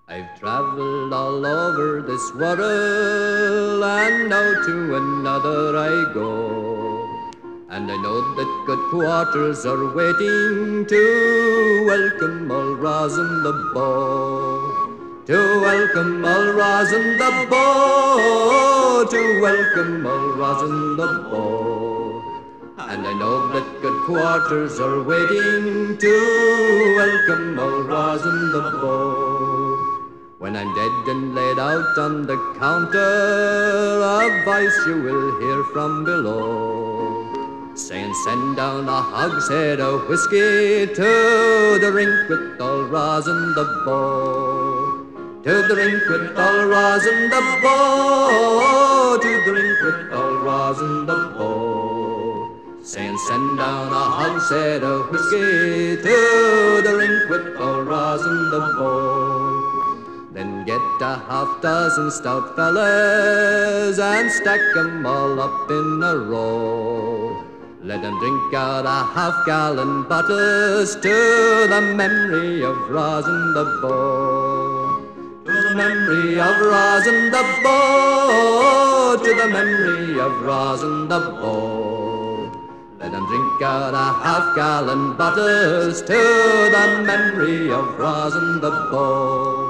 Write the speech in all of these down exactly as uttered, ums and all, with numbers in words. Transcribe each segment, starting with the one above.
I've traveled all over this world, and now to another I go. And I know that good quarters are waiting to welcome all rosin the bow. To welcome all rosin the bow. To welcome all rosin the bow. And I know that good quarters are waiting to welcome all rosin the bow. When I'm dead and laid out on the counter, a voice you will hear from below, saying, send down a hogshead of whiskey to the rink with all rosin the bow. To the rink with all rosin the bow. To the rink with all rosin the bow. Saying, send down a hogshead of whiskey to the rink with all rosin the bow. Then get a half dozen stout fellas and stack 'em all up in a row. Let 'em drink out a half-gallon bottles to the memory of rosin the bow. To the memory of rosin the bow. To the memory of rosin the bow. Let 'em drink out a half-gallon bottles to the memory of rosin the bow.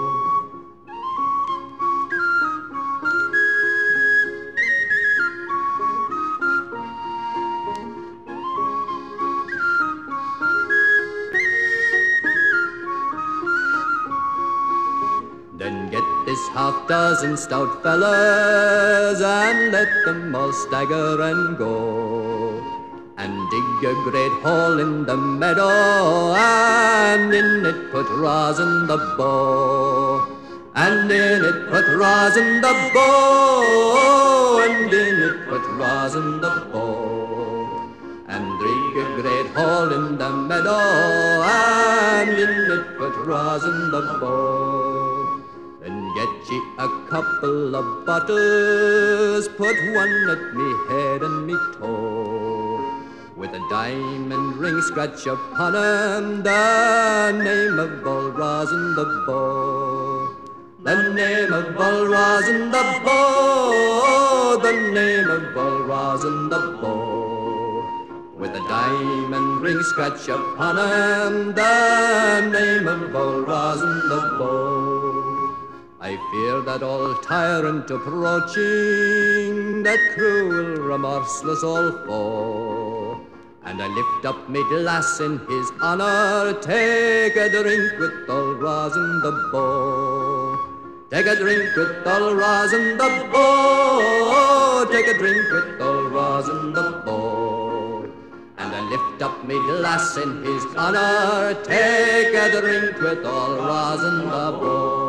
Then get this half dozen stout fellas and let them all stagger and go, and dig a great hole in the meadow, and in it put rosin the bow. And in it put rosin the bow. And in it put rosin the bow. And dig a great hole in the meadow, and in it put rosin the bow. Then get ye a couple of bottles, put one at me head and me toe, with a diamond ring scratch upon 'em the name of all rosin the bow. The name of all rosin the bow. The name of all rosin the bow. With a diamond ring scratch upon 'em the name of all rosin the bow. I fear that old tyrant approaching, that cruel, remorseless old foe, and I lift up me glass in his honor. Take a drink with old rosin the bow. Take a drink with old rosin the bow. Take a drink with old rosin the bow. And I lift up me glass in his honor. Take a drink with old rosin the bow.